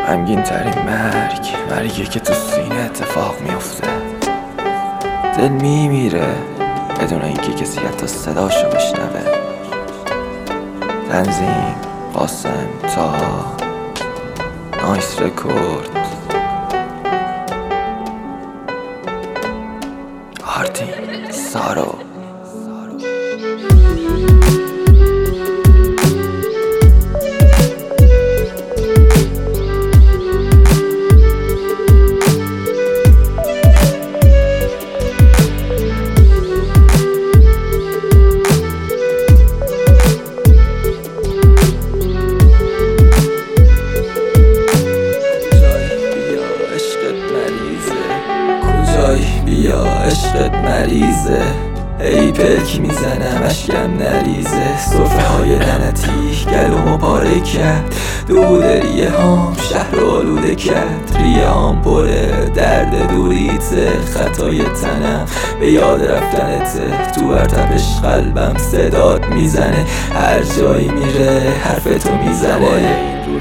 غمگین ترین مرگی که تو سینه اتفاق میفته. دل میمیره بدون اینکه کسی حتی صداشو بشنوه. تنظیم قاسم تا نایس رکورد آرتین سارو. بیا عشقت مریضه، ای پلک میزنم اشکم نریزه. صرفه های لعنتی گلومو پاره کرد، دودریه هام شهر رو آلوده کرد. ریه هام پره درد دوریته، خطای تنم به یاد رفتنته. تو برتبش قلبم صدات میزنه، هر جایی میره حرفتو میزنه.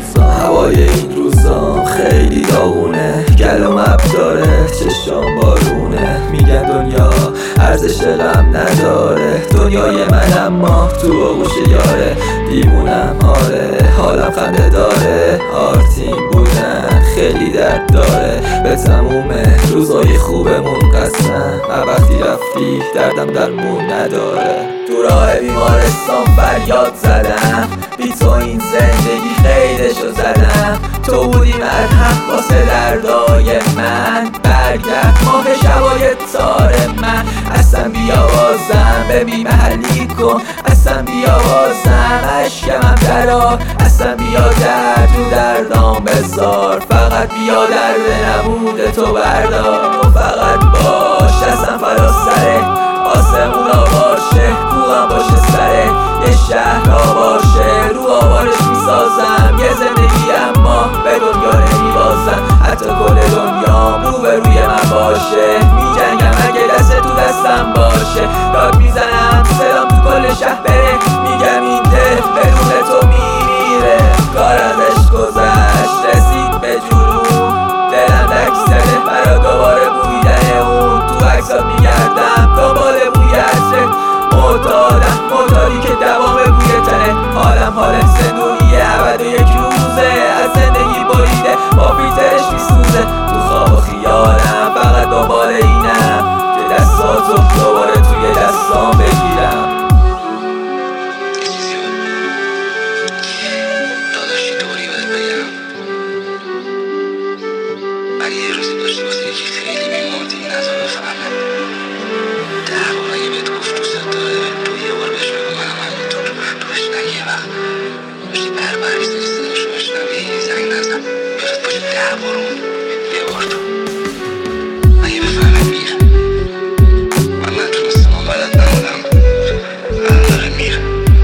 هوای این روزا خیلی داغونه، گلوم اب داره چشام بارونه. میگن دنیا ارزش غم نداره، دنیای من اما تو آغوش یاره. دیوونم آره حالم خنده داره، آرتین بودن خیلی درد داره. به تموم روزای خوبمون قسم، وقتی رفتی دردم درمون نداره. تو راه بیمارستان فریاد زدم، بی تو این زندگی خیلیشو زدم. تو بودی مرهم واسه دردای من، برگرد ماه شبای تار من. اصلا بیا بازم ببین محلی کن، اصلا بیا بازم عشقم درا. اصلا بیا درد رو دردام بذار، فقط بیا درد نبوده تو بردار. فقط باش اصلا فرا سره، آسمونا باشه کوغم باشه سره. یه شهر باشه رو آوارش میسازم، یه زندگی اما به دنیا نمیبازم. حتی کل دنیام رو به روی من باشه، میجنگم اگه دست تو دستم باشه. داد میزنم صدام تو کل شهر بره، میگم این دل بدون تو میمیره. کار ازش گذشت رسید به جنون، دلم دکسله برا دوباره بویدن اون. تو عکسات میگردم دنبال بوی عطرت، معتادی که دوام بوی تنه. حالم حال زندونیه ابد و یک روزه، از زندگی بریده با فیلترش میسوزه. تو خواب و خیالم فقط دنبال اینم که دستاتو دوباره توی دستام بگیرم. داداشی دوری بهت بگم، ولی یه روزی داشتی واسه یکی خیلی میمردی نزا بفهمه. 10 بار اگه بهت گفت دوست داره، تو یه بار بهش بگو منم همینطور. تو بهش نگی یه وقت داشتی بربر میزنی صداشو بشنوی زنگ نزن، بیارت باشه 10 بار اون یه بار تو اگه بفهمه میره. من نتونستم و بلد نمودم، الان داره میره.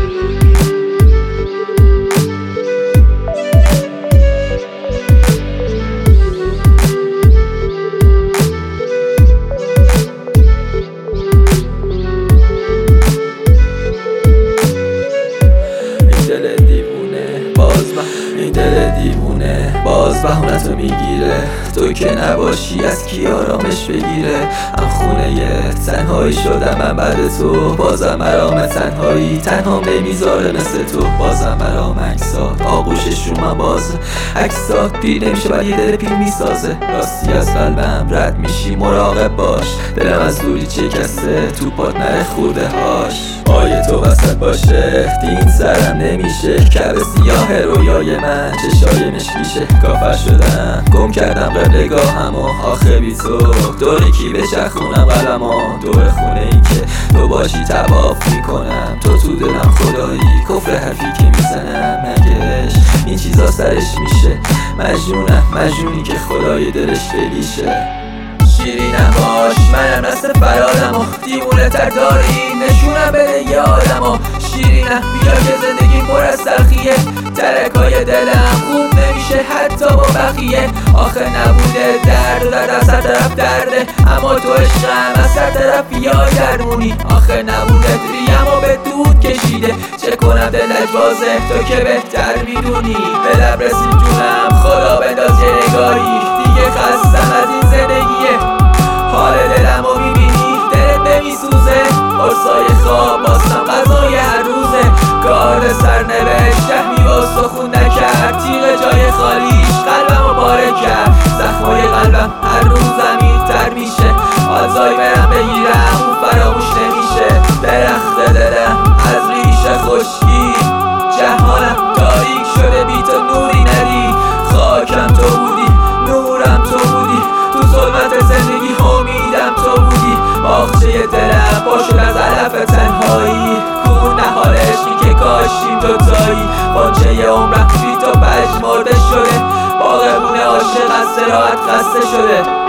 این دل دیوونه باز بهونتو میگیره. تو که نباشی از کی آرامش بگیره. من خونه تنهایی شدم من بعد تو، بازم مرام تنهایی تنها نمیذاره مثل تو. بازم مرام عکسات آغوشش رو من باز، عکسات پیر نمیشه ولی یه دل پیر میسازه. راستی از قلبم رد میشی مراقب باش، دلم از دوری چکسته تو پات نره خورده هاش. آیه تو وسط باشه دین سرم نمیشه، کعبه سیاه رویای من چشای مشکیشه. کافر شدم گم کردم قبلگاهم و آخه بی تو دور کی بچرخونم قلمو. دور خونه ای که تو باشی تواف میکنم، تو دلم خدایی کفر حرفی که میزنم. مگهش این چیزا سرش میشه، مجنونی که خدای دلش خیلیشه. شیرینم باش منم نسل فرادم و دیوونه تر داری نشونم بده یادم و شیرینم بیا که زندگی پر از تلخیه. ترکای دلم خوب نمیشه حتی حساب و بقیه. آخه نبوده درد از هر طرف درده، اما تو عشقم از هر طرف یا درمونی. آخه نبوده ریم و به دود کشیده، چه کنم دلت بازه تو که بهتر میدونی. به لب رسید جونم خدا بنداز یه نگاهی، دیگه خستم از این زندگیه. حال دلم رو میبینی دلت نمیسوزه، قرصای خواب باستم غذای هر روزه. کار سرنوشت رحمی واسه خون نکرد، تیغ جای خالیش قلبم رو پاره کرد. زخمای قلبم هر روز عمیق‌تر میشه، آلزایمرم بگیرم اون فراموش نمیشه. درخت دلم از ریشه خشکی، جهانم تاریک شده بی تو نوری ندید. خاکم تو بودی نورم تو بودی، تو ظلمت زندگی امیدم تو بودی. باغچه دلم پر شد از علف تنهایی، کون نهال عشقی که کاشتیم دوتایی. غنچه عمرم بی تو پژمرده شده، باغبون عاشق از صراحت خسته شده.